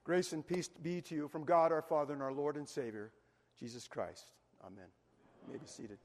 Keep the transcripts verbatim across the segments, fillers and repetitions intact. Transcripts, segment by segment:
Grace and peace be to you from God our Father and our Lord and Savior, Jesus Christ. Amen. You may be seated.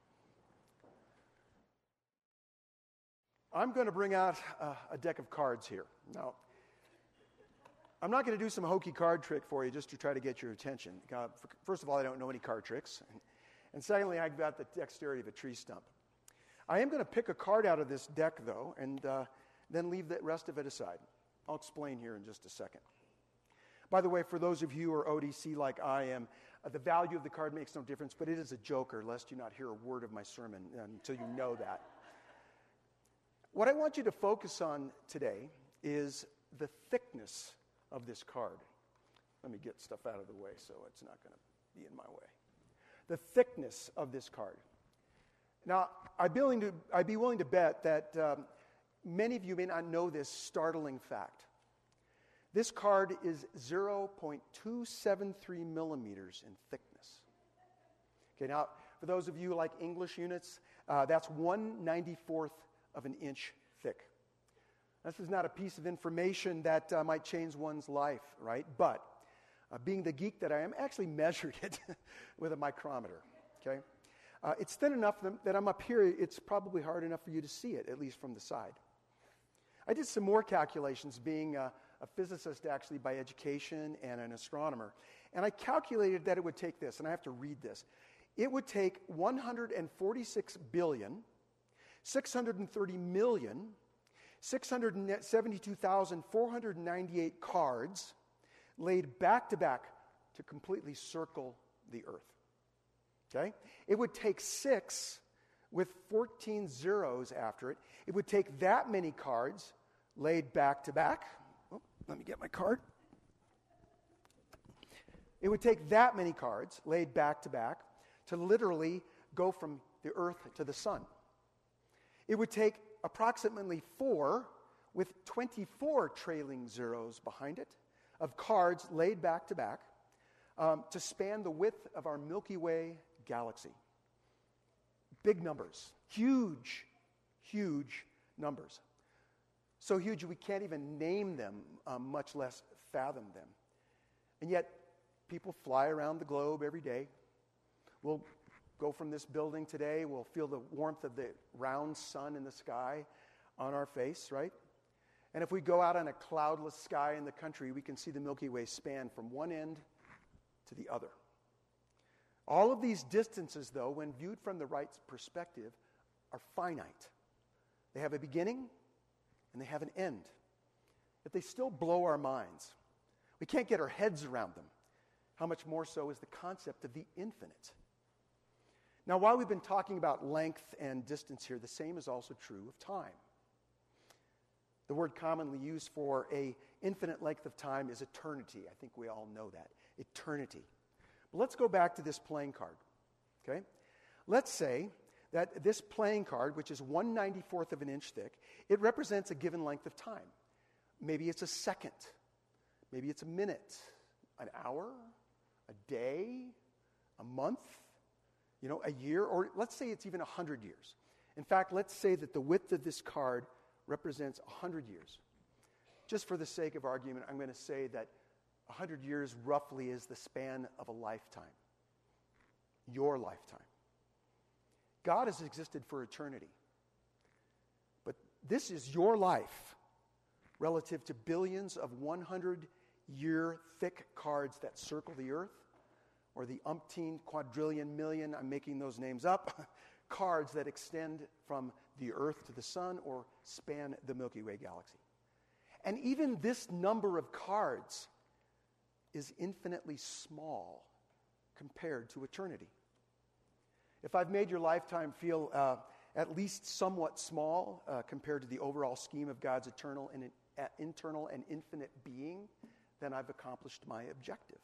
I'm going to bring out uh, a deck of cards here. Now, I'm not going to do some hokey card trick for you just to try to get your attention. Uh, first of all, I don't know any card tricks. And, and secondly, I've got the dexterity of a tree stump. I am going to pick a card out of this deck, though, and uh, then leave the rest of it aside. I'll explain here in just a second. By the way, for those of you who are O D C like I am, uh, the value of the card makes no difference, but it is a joker, lest you not hear a word of my sermon until you know that. What I want you to focus on today is the thickness of this card. Let me get stuff out of the way so it's not going to be in my way. The thickness of this card. Now, I'd be willing to, I'd be willing to bet that um, many of you may not know this startling fact. This card is zero point two seven three millimeters in thickness. Okay, now, for those of you who like English units, uh, that's one ninety-fourth of an inch thick. This is not a piece of information that uh, might change one's life, right? But uh, being the geek that I am, I actually measured it with a micrometer, okay? Uh, it's thin enough that I'm up here. It's probably hard enough for you to see it, at least from the side. I did some more calculations, being uh, a physicist actually by education and an astronomer, and I calculated that it would take this, and I have to read this. It would take one hundred forty-six billion, six hundred thirty million, six hundred seventy-two thousand, four hundred ninety-eight cards laid back to back to completely circle the Earth. Okay? It would take six with fourteen zeros after it. It would take that many cards laid back to back. Oh, let me get my card. It would take that many cards laid back to back to literally go from the Earth to the sun. It would take approximately four, with twenty-four trailing zeros behind it, of cards laid back to back um, to span the width of our Milky Way galaxy. Big numbers. Huge, huge numbers. So huge we can't even name them, um, much less fathom them. And yet, people fly around the globe every day. We'll go from this building today, we'll feel the warmth of the round sun in the sky on our face, right? And if we go out on a cloudless sky in the country, we can see the Milky Way span from one end to the other. All of these distances, though, when viewed from the right perspective, are finite. They have a beginning and they have an end. But they still blow our minds. We can't get our heads around them. How much more so is the concept of the infinite? Now, while we've been talking about length and distance here, the same is also true of time. The word commonly used for a infinite length of time is eternity. I think we all know that. Eternity. But let's go back to this playing card. Okay? Let's say that this playing card, which is one ninety-fourth of an inch thick, it represents a given length of time. Maybe it's a second. Maybe it's a minute, an hour, a day, a month, you know, a year, or let's say it's even one hundred years. In fact, let's say that the width of this card represents one hundred years. Just for the sake of argument, I'm going to say that one hundred years roughly is the span of a lifetime. Your lifetime. God has existed for eternity. But this is your life relative to billions of one hundred year thick cards that circle the earth, or the umpteen quadrillion million, I'm making those names up, cards that extend from the earth to the sun or span the Milky Way galaxy. And even this number of cards is infinitely small compared to eternity. If I've made your lifetime feel uh, at least somewhat small uh, compared to the overall scheme of God's eternal and uh, internal and infinite being, then I've accomplished my objective.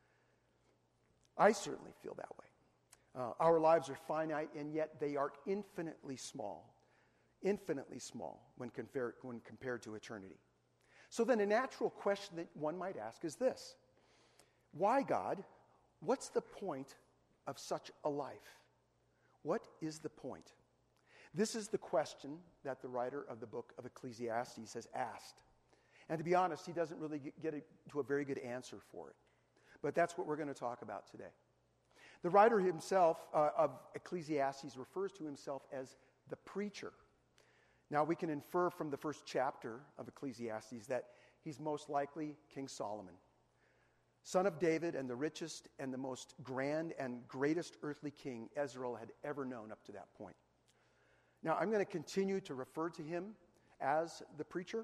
I certainly feel that way. Uh, our lives are finite, and yet they are infinitely small, infinitely small when compared, when compared to eternity. So then a natural question that one might ask is this: why, God? What's the point of such a life? What is the point? This is the question that the writer of the book of Ecclesiastes has asked. And to be honest, he doesn't really get, get a, to a very good answer for it. But that's what we're going to talk about today. The writer himself uh, of Ecclesiastes refers to himself as the preacher. Now, we can infer from the first chapter of Ecclesiastes that he's most likely King Solomon, son of David and the richest and the most grand and greatest earthly king Israel had ever known up to that point. Now, I'm going to continue to refer to him as the preacher.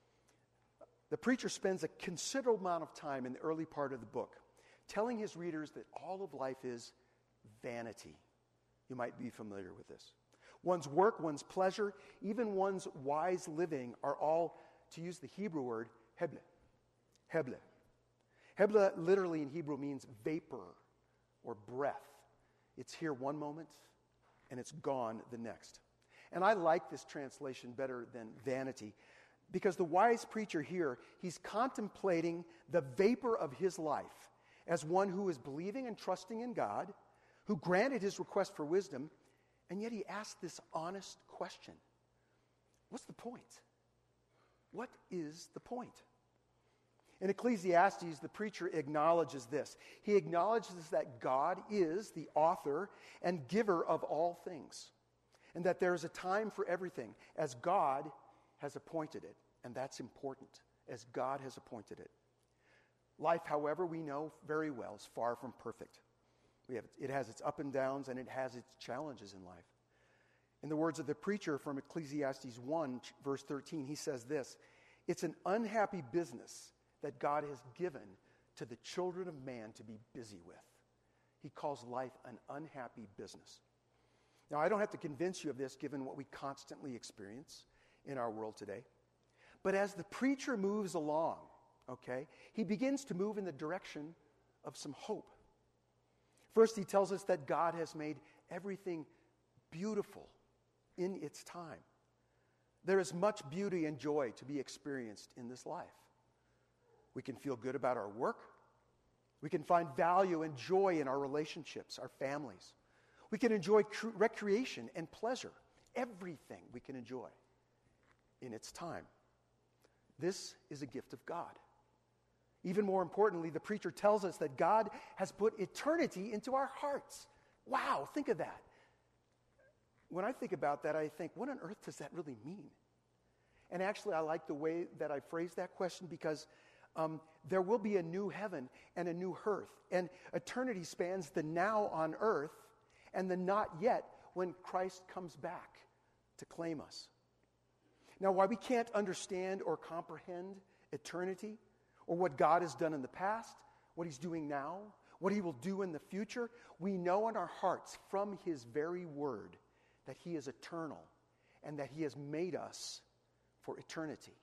The preacher spends a considerable amount of time in the early part of the book telling his readers that all of life is vanity. You might be familiar with this. One's work, one's pleasure, even one's wise living are all, to use the Hebrew word, heble. Heble. Heble literally in Hebrew means vapor or breath. It's here one moment and it's gone the next. And I like this translation better than vanity because the wise preacher here, he's contemplating the vapor of his life as one who is believing and trusting in God, who granted his request for wisdom, and yet he asked this honest question. What's the point? What is the point? In Ecclesiastes, the preacher acknowledges this. He acknowledges that God is the author and giver of all things, and that there is a time for everything, as God has appointed it. And that's important, as God has appointed it. Life, however, we know very well, is far from perfect. We have, it has its up and downs, and it has its challenges in life. In the words of the preacher from Ecclesiastes one, verse thirteen, he says this, "It's an unhappy business that God has given to the children of man to be busy with." He calls life an unhappy business. Now, I don't have to convince you of this, given what we constantly experience in our world today. But as the preacher moves along, okay, he begins to move in the direction of some hope. First, he tells us that God has made everything beautiful in its time. There is much beauty and joy to be experienced in this life. We can feel good about our work. We can find value and joy in our relationships, our families. We can enjoy cr- recreation and pleasure. Everything we can enjoy in its time. This is a gift of God. Even more importantly, the preacher tells us that God has put eternity into our hearts. Wow, think of that. When I think about that, I think, what on earth does that really mean? And actually, I like the way that I phrased that question because um, there will be a new heaven and a new earth. And eternity spans the now on earth and the not yet when Christ comes back to claim us. Now, while we can't understand or comprehend eternity, or what God has done in the past, what he's doing now, what he will do in the future, we know in our hearts from his very word that he is eternal and that he has made us for eternity.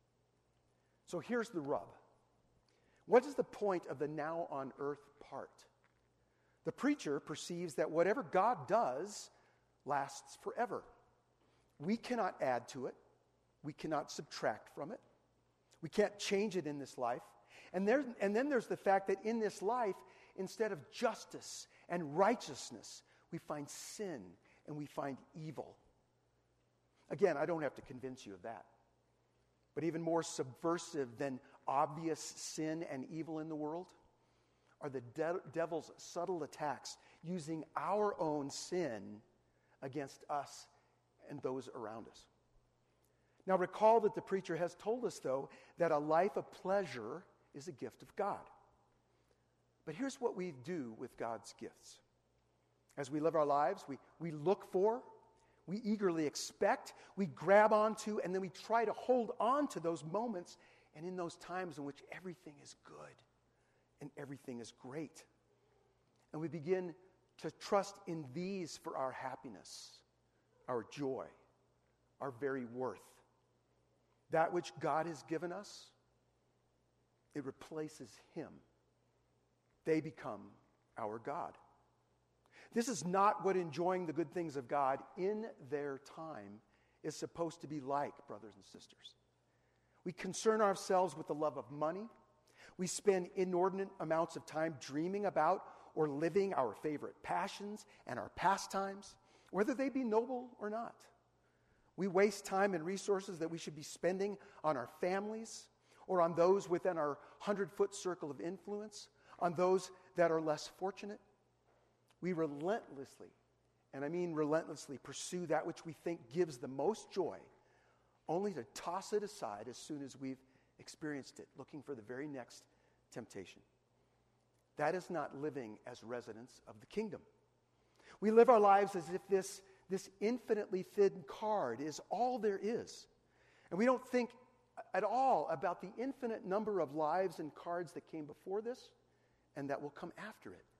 So here's the rub. What is the point of the now on earth part? The preacher perceives that whatever God does lasts forever. We cannot add to it. We cannot subtract from it. We can't change it in this life. And, there, and then there's the fact that in this life, instead of justice and righteousness, we find sin and we find evil. Again, I don't have to convince you of that. But even more subversive than obvious sin and evil in the world are the de- devil's subtle attacks using our own sin against us and those around us. Now recall that the preacher has told us, though, that a life of pleasure is a gift of God. But here's what we do with God's gifts. As we live our lives, we, we look for, we eagerly expect, we grab onto, and then we try to hold on to those moments and in those times in which everything is good and everything is great. And we begin to trust in these for our happiness, our joy, our very worth. That which God has given us, it replaces him. They become our God. This is not what enjoying the good things of God in their time is supposed to be like, brothers and sisters. We concern ourselves with the love of money. We spend inordinate amounts of time dreaming about or living our favorite passions and our pastimes, whether they be noble or not. We waste time and resources that we should be spending on our families or on those within our hundred-foot circle of influence, on those that are less fortunate. We relentlessly, and I mean relentlessly, pursue that which we think gives the most joy, only to toss it aside as soon as we've experienced it, looking for the very next temptation. That is not living as residents of the kingdom. We live our lives as if this, this infinitely thin card is all there is. And we don't think at all about the infinite number of lives and cards that came before this and that will come after it.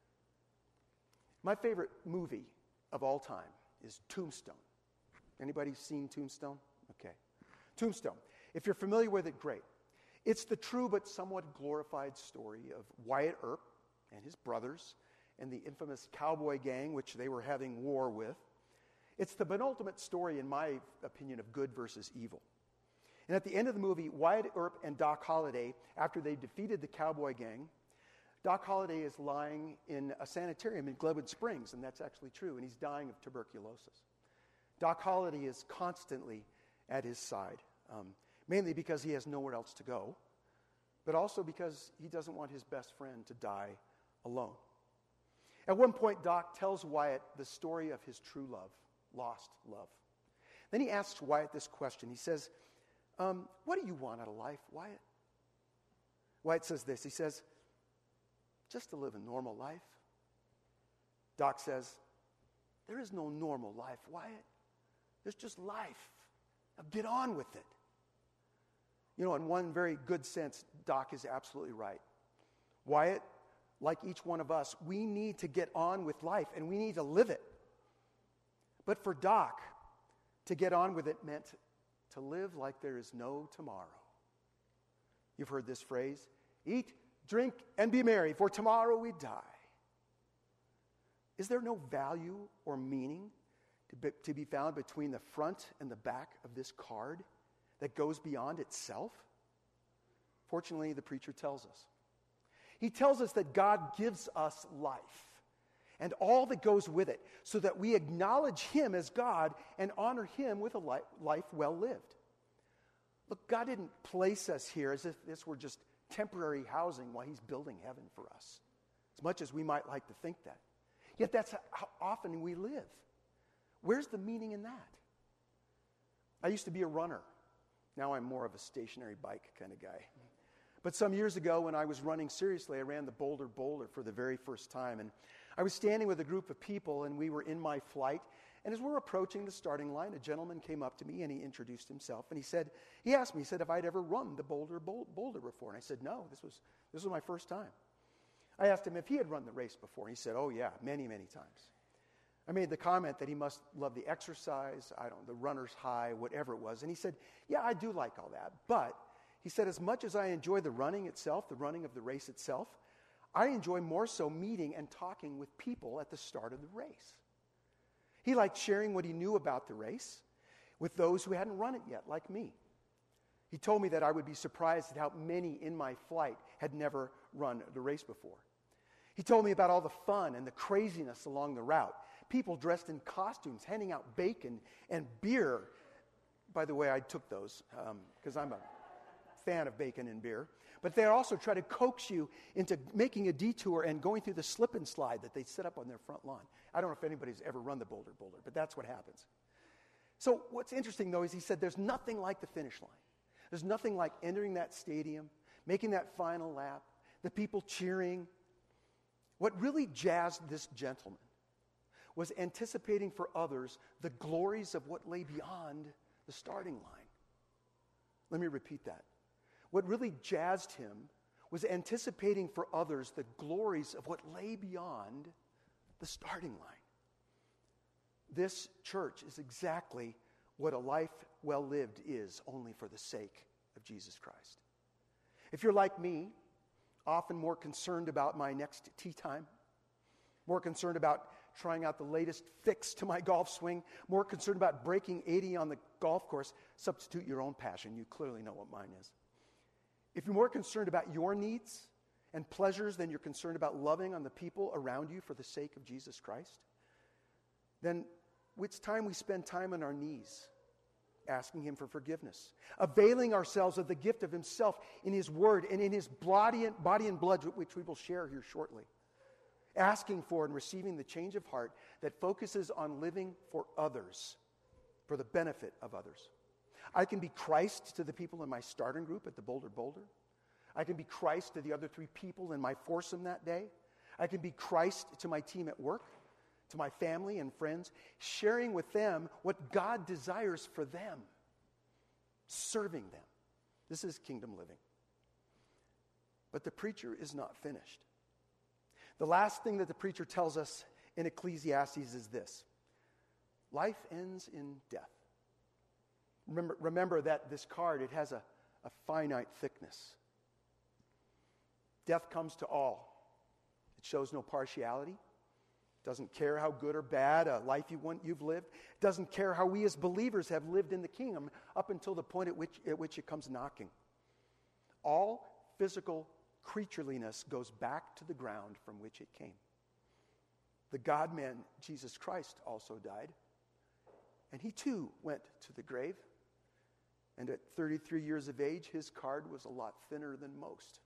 My favorite movie of all time is Tombstone. Anybody seen Tombstone? Okay. Tombstone. If you're familiar with it, great. It's the true but somewhat glorified story of Wyatt Earp and his brothers and the infamous cowboy gang which they were having war with. It's the penultimate story, in my opinion, of good versus evil. And at the end of the movie, Wyatt Earp and Doc Holliday, after they defeated the cowboy gang, Doc Holliday is lying in a sanitarium in Glenwood Springs, and that's actually true, and he's dying of tuberculosis. Doc Holliday is constantly at his side, um, mainly because he has nowhere else to go, but also because he doesn't want his best friend to die alone. At one point, Doc tells Wyatt the story of his true love, lost love. Then he asks Wyatt this question. He says, um, what do you want out of life, Wyatt? Wyatt says this. He says, just to live a normal life. Doc says, there is no normal life, Wyatt. There's just life. Now get on with it. You know, in one very good sense, Doc is absolutely right. Wyatt, like each one of us, we need to get on with life, and we need to live it. But for Doc, to get on with it meant to live like there is no tomorrow. You've heard this phrase, eat, drink, and be merry, for tomorrow we die. Is there no value or meaning to be, to be found between the front and the back of this card that goes beyond itself? Fortunately, the preacher tells us. He tells us that God gives us life and all that goes with it so that we acknowledge Him as God and honor Him with a life, life well lived. Look, God didn't place us here as if this were just temporary housing while He's building heaven for us, as much as we might like to think that. Yet that's how often we live. Where's the meaning in that? I used to be a runner. Now I'm more of a stationary bike kind of guy. But some years ago when I was running seriously, I ran the Boulder Boulder for the very first time. And I was standing with a group of people, and we were in my flight. And as we're approaching the starting line, a gentleman came up to me, and he introduced himself. And he said, he asked me, he said, if I'd ever run the Boulder Boulder before. And I said, no, this was this was my first time. I asked him if he had run the race before. And he said, oh, yeah, many, many times. I made the comment that he must love the exercise, I don't know, the runner's high, whatever it was. And he said, yeah, I do like all that. But he said, as much as I enjoy the running itself, the running of the race itself, I enjoy more so meeting and talking with people at the start of the race. He liked sharing what he knew about the race with those who hadn't run it yet, like me. He told me that I would be surprised at how many in my flight had never run the race before. He told me about all the fun and the craziness along the route. People dressed in costumes, handing out bacon and beer. By the way, I took those because um, I'm a fan of bacon and beer. But they also try to coax you into making a detour and going through the slip and slide that they set up on their front lawn. I don't know if anybody's ever run the Boulder Boulder, but that's what happens. So what's interesting, though, is he said there's nothing like the finish line. There's nothing like entering that stadium, making that final lap, the people cheering. What really jazzed this gentleman was anticipating for others the glories of what lay beyond the starting line. Let me repeat that. What really jazzed him was anticipating for others the glories of what lay beyond the starting line. This church is exactly what a life well lived is, only for the sake of Jesus Christ. If you're like me, often more concerned about my next tee time, more concerned about trying out the latest fix to my golf swing, more concerned about breaking eighty on the golf course, substitute your own passion. You clearly know what mine is. If you're more concerned about your needs and pleasures than you're concerned about loving on the people around you for the sake of Jesus Christ, then it's time we spend time on our knees, asking him for forgiveness, availing ourselves of the gift of himself in his word and in his body and, body and blood, which we will share here shortly. Asking for and receiving the change of heart that focuses on living for others, for the benefit of others. I can be Christ to the people in my starting group at the Boulder Boulder. I can be Christ to the other three people in my foursome that day. I can be Christ to my team at work, to my family and friends, sharing with them what God desires for them, serving them. This is kingdom living. But the preacher is not finished. The last thing that the preacher tells us in Ecclesiastes is this: life ends in death. Remember, remember that this card, it has a, a finite thickness. Death comes to all. It shows no partiality. Doesn't care how good or bad a life you want, you've lived. Doesn't care how we as believers have lived in the kingdom up until the point at which, at which it comes knocking. All physical creatureliness goes back to the ground from which it came. The God-man, Jesus Christ, also died. And he too went to the grave. And at thirty-three years of age, his card was a lot thinner than most.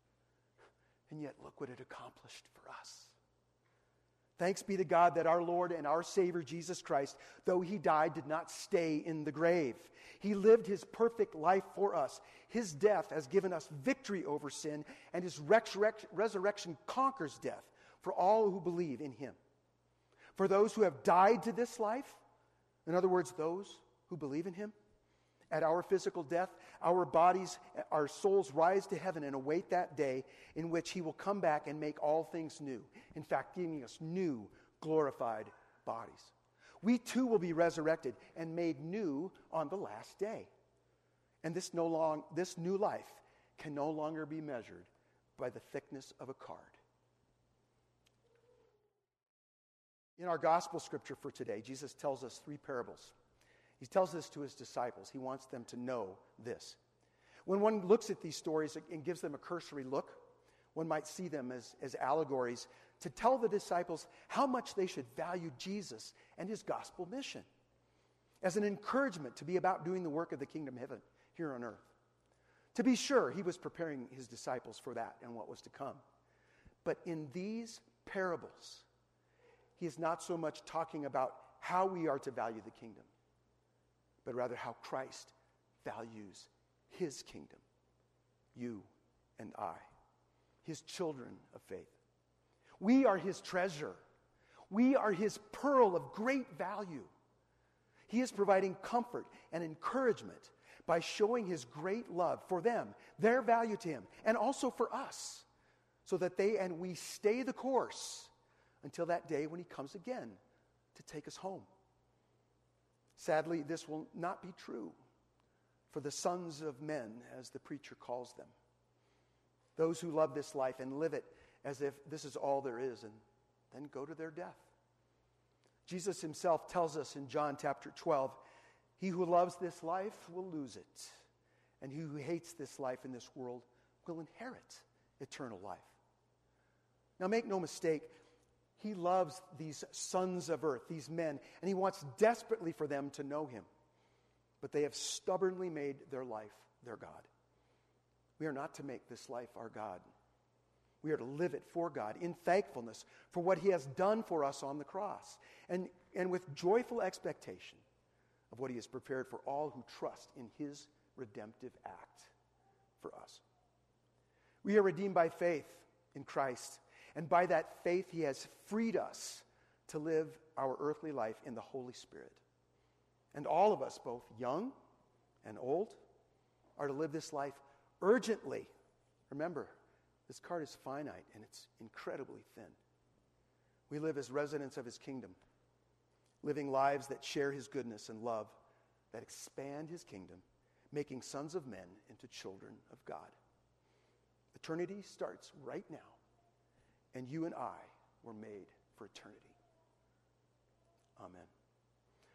And yet, look what it accomplished for us. Thanks be to God that our Lord and our Savior, Jesus Christ, though he died, did not stay in the grave. He lived his perfect life for us. His death has given us victory over sin, and his resurrec- resurrection conquers death for all who believe in him. For those who have died to this life, in other words, those who believe in him, at our physical death, our bodies, our souls rise to heaven and await that day in which he will come back and make all things new. In fact, giving us new, glorified bodies. We too will be resurrected and made new on the last day. And this, no long, this new life can no longer be measured by the thickness of a card. In our gospel scripture for today, Jesus tells us three parables. He tells this to his disciples. He wants them to know this. When one looks at these stories and gives them a cursory look, one might see them as, as allegories to tell the disciples how much they should value Jesus and his gospel mission, as an encouragement to be about doing the work of the kingdom of heaven here on earth. To be sure, he was preparing his disciples for that and what was to come. But in these parables, he is not so much talking about how we are to value the kingdom, but rather how Christ values his kingdom, you and I, his children of faith. We are his treasure. We are his pearl of great value. He is providing comfort and encouragement by showing his great love for them, their value to him, and also for us, so that they and we stay the course until that day when he comes again to take us home. Sadly, this will not be true for the sons of men, as the preacher calls them. Those who love this life and live it as if this is all there is, and then go to their death. Jesus himself tells us in John chapter twelve, he who loves this life will lose it, and he who hates this life in this world will inherit eternal life. Now make no mistake, he loves these sons of earth, these men, and he wants desperately for them to know him. But they have stubbornly made their life their God. We are not to make this life our God. We are to live it for God in thankfulness for what he has done for us on the cross, and, and with joyful expectation of what he has prepared for all who trust in his redemptive act for us. We are redeemed by faith in Christ. And by that faith, he has freed us to live our earthly life in the Holy Spirit. And all of us, both young and old, are to live this life urgently. Remember, this card is finite and it's incredibly thin. We live as residents of his kingdom, living lives that share his goodness and love, that expand his kingdom, making sons of men into children of God. Eternity starts right now. And you and I were made for eternity. Amen.